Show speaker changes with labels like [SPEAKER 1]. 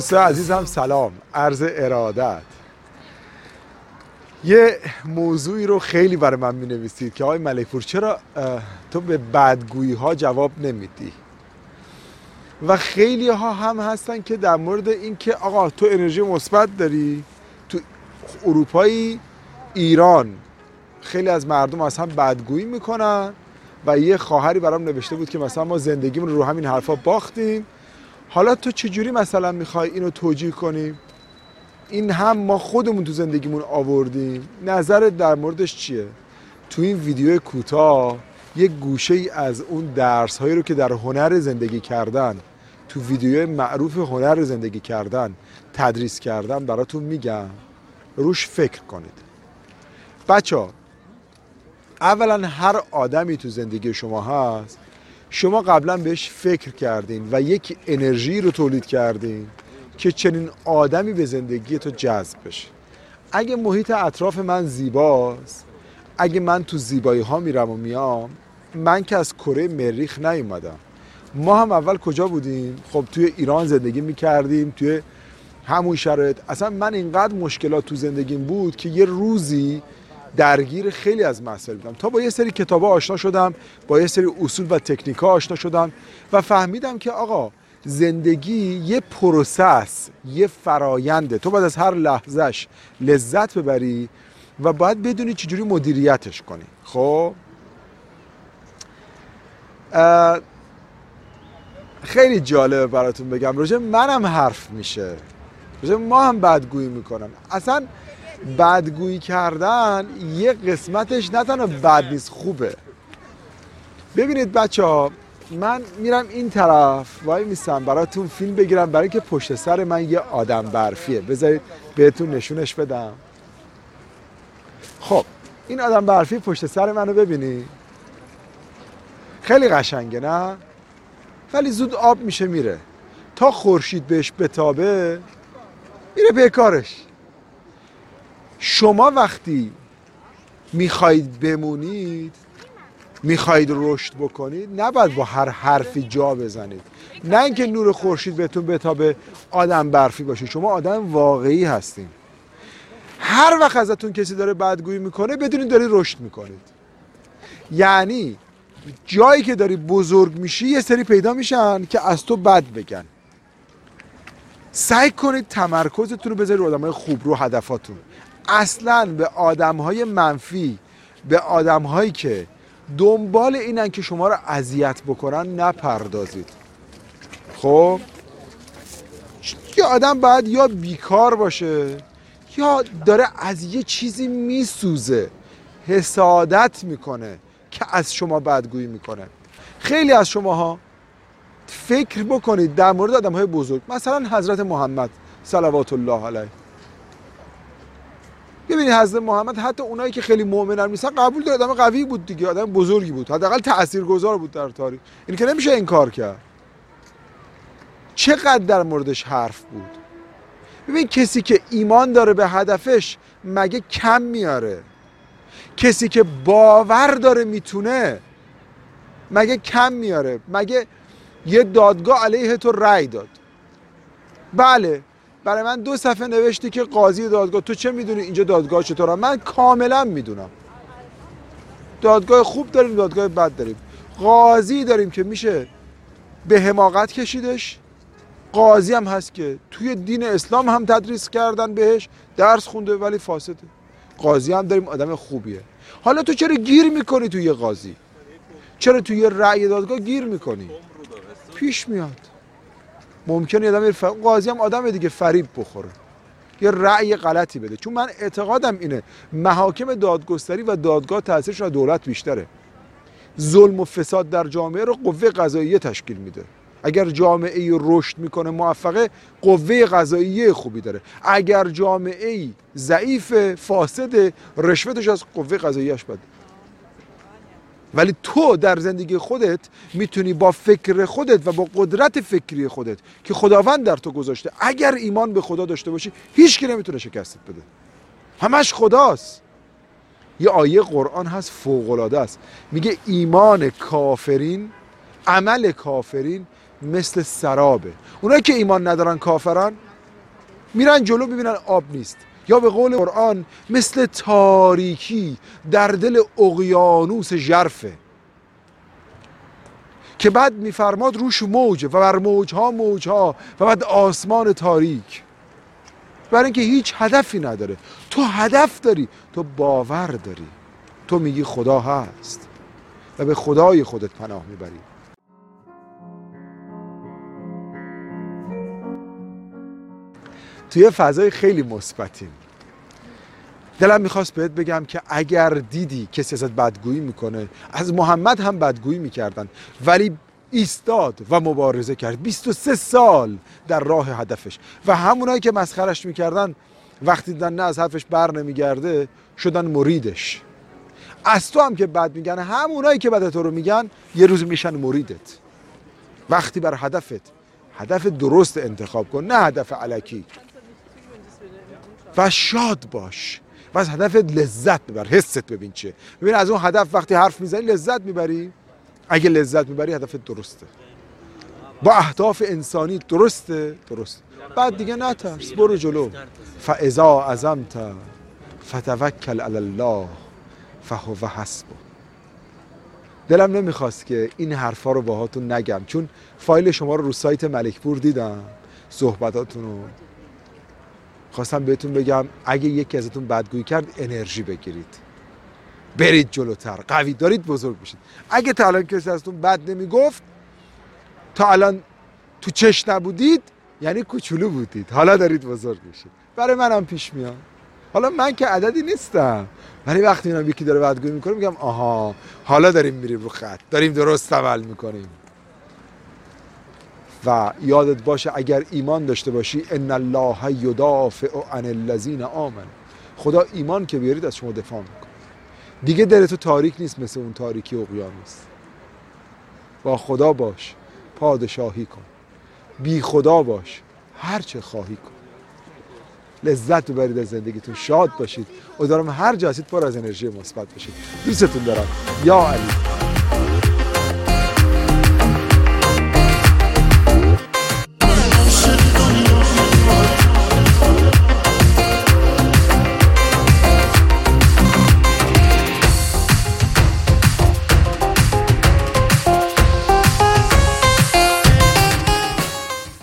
[SPEAKER 1] دوستان عزیزم سلام، عرض ارادت. یه موضوعی رو خیلی برای من می‌نویسید که آقای ملکپور چرا تو به بدگویی ها جواب نمیدی؟ و خیلی ها هم هستن که در مورد این که آقا تو انرژی مثبت داری، تو اروپایی ایران خیلی از مردم اصلا بدگویی میکنن و یه خواهری برام نوشته بود که مثلا ما زندگیمون رو همین حرفا باختیم، حالا تو چجوری مثلا میخوای اینو توجیه کنیم؟ این هم ما خودمون تو زندگیمون آوردیم، نظرت در موردش چیه؟ تو این ویدیو کوتاه یک گوشه ای از اون درس هایی رو که در هنر زندگی کردن، تو ویدیوی معروف هنر زندگی کردن تدریس کردن براتون میگم، روش فکر کنید. بچه‌ها اولا هر آدمی تو زندگی شما هست، شما قبلا بهش فکر کردین و یک انرژی رو تولید کردین که چنین آدمی به زندگی تو جذب بشه. اگه محیط اطراف من زیباست، اگه من تو زیبایی ها میرم و میام، من که از کره مریخ نیومدم. ما هم اول کجا بودیم؟ خب توی ایران زندگی میکردیم، توی همون شرایط. اصلا من اینقدر مشکلات تو زندگیم بود که یه روزی درگیر خیلی از مسائل بودم تا با یه سری کتابا آشنا شدم، با یه سری اصول و تکنیک‌ها آشنا شدم و فهمیدم که آقا زندگی یه پروسس، یه فراینده. تو باید از هر لحظهش لذت ببری و باید بدونی چجوری مدیریتش کنی. خب خیلی جالبه براتون بگم، راجع منم حرف میشه، راجع ما هم بدگویی میکنن. اصلا بدگویی کردن یه قسمتش نه تنها بد نیست، خوبه. ببینید بچه ها، من میرم این طرف وای میستم براتون فیلم بگیرم، برای که پشت سر من یه آدم برفیه. بذارید بهتون نشونش بدم. خب این آدم برفی پشت سر منو ببینی، خیلی قشنگه نه؟ ولی زود آب میشه میره، تا خورشید بهش بتابه میره به کارش. شما وقتی میخواید بمونید، میخواید رشد بکنید، نباید با هر حرفی جا بزنید. نه اینکه نور خورشید بهتون بتابه آدم برفی باشید، شما آدم واقعی هستین. هر وقت ازتون کسی داره بدگویی میکنه بدونید داری رشد میکنید. یعنی جایی که داری بزرگ میشی یه سری پیدا میشن که از تو بد بگن. سعی کنید تمرکزتون رو بذارید رو آدمای خوب، رو هدفاتون. اصلاً به آدمهای منفی، به آدمهایی که دنبال اینن که شما رو اذیت بکنن نپردازید. خب یه آدم باید یا بیکار باشه یا داره از یه چیزی میسوزه، حسادت میکنه که از شما بدگویی میکنه. خیلی از شماها فکر بکنید در مورد آدمهای بزرگ، مثلا حضرت محمد صلوات الله علیه. ببینید حضرت محمد حتی اونایی که خیلی مؤمنن نیستن قبول داره، آدم قوی بود دیگه، آدم بزرگی بود، حداقل تاثیرگذار بود در تاریخ. این که نمیشه انکار کرد. چقدر در موردش حرف بود. ببین کسی که ایمان داره به هدفش مگه کم میاره؟ کسی که باور داره میتونه مگه کم میاره؟ مگه یه دادگاه علیه تو رأی داد، بله برای من 2 صفحه نوشتی که قاضی دادگاه، تو چه میدونی اینجا دادگاه چطوره؟ من کاملا میدونم. دادگاه خوب داریم، دادگاه بد داریم. قاضی داریم که میشه به حماقت کشیدش، قاضی هم هست که توی دین اسلام هم تدریس کردن بهش، درس خونده ولی فاسده. قاضی هم داریم آدم خوبیه. حالا تو چرا گیر میکنی توی قاضی؟ چرا توی رأی دادگاه گیر میکنی؟ پیش میاد ممکنه یه آدم قاضی هم آدم دیگه فریب بخوره، یه رأی غلطی بده. چون من اعتقادم اینه محاکم دادگستری و دادگاه تاثیرش از دولت بیشتره. ظلم و فساد در جامعه رو قوه قضاییه تشکیل میده. اگر جامعه ای رشد میکنه موفقه، قوه قضاییه خوبی داره. اگر جامعه ای ضعیف فاسد، رشوتش از قوه قضاییه‌اش بده. ولی تو در زندگی خودت میتونی با فکر خودت و با قدرت فکری خودت که خداوند در تو گذاشته، اگر ایمان به خدا داشته باشی، هیچ کی نمیتونه شکستت بده. همش خداست. یه آیه قرآن هست فوق العاده است، میگه ایمان کافرین، عمل کافرین مثل سرابه. اونایی که ایمان ندارن کافرن، میرن جلو میبینن آب نیست. یا به قول قرآن مثل تاریکی در دل اقیانوس ژرفه که بعد میفرماد روش موجه و بر موجها موجها و بعد آسمان تاریک. برای اینکه هیچ هدفی نداره. تو هدف داری، تو باور داری، تو میگی خدا هست و به خدای خودت پناه میبری. توی فضای خیلی مثبتیم. دلم میخواست بهت بگم که اگر دیدی کسی ازت بدگویی میکنه، از محمد هم بدگویی میکردن ولی ایستاد و مبارزه کرد 23 سال در راه هدفش و همونایی که مسخرش میکردن وقتی دیدن نه از حرفش بر نمیگرده شدن مریدش. از تو هم که بد میگن، همونایی که بد تو رو میگن یه روز میشن مریدت. وقتی بر هدف درست انتخاب کن، نه هدف الکی، و شاد باش و از هدفت لذت ببر. حست ببین چه. ببین از اون هدف وقتی حرف میزنی لذت میبری. اگه لذت میبری هدفت درسته. با اهداف انسانی درسته. بعد دیگه نترس، برو جلو. فاذا عزمت فتوکل علی الله فهو حسبک. دلم نمیخواست که این حرفا رو باهاتون نگم، چون فایل شما رو سایت ملکپور دیدم، صحبتاتون رو خواستم بهتون بگم اگه یکی ازتون بدگویی کرد انرژی بگیرید، برید جلوتر، قوی دارید بزرگ بشید. اگه تا الان کسی ازتون بد نمیگفت، تا الان تو چش نبودید، یعنی کوچولو بودید، حالا دارید بزرگ میشید. برای منم پیش میاد. حالا من که عددی نیستم، ولی وقتی میبینم یکی داره بدگویی میکنه میگم آها حالا داریم میریم رو خط، داریم درست عمل میکنیم. و یادت باشه اگر ایمان داشته باشی ان الله یدافع عن الذین آمنوا، خدا ایمان که بیارید از شما دفاع میکنه. دیگه دلت تو تاریک نیست مثل اون تاریکی اقیانوس. با خدا باش، پادشاهی کن. بی خدا باش، هر چه خواهی کن. لذت ببرید از زندگیتون، شاد باشید. امیدوارم هر جا هستید پر از انرژی مثبت باشید. دوستتون دارم. یا علی.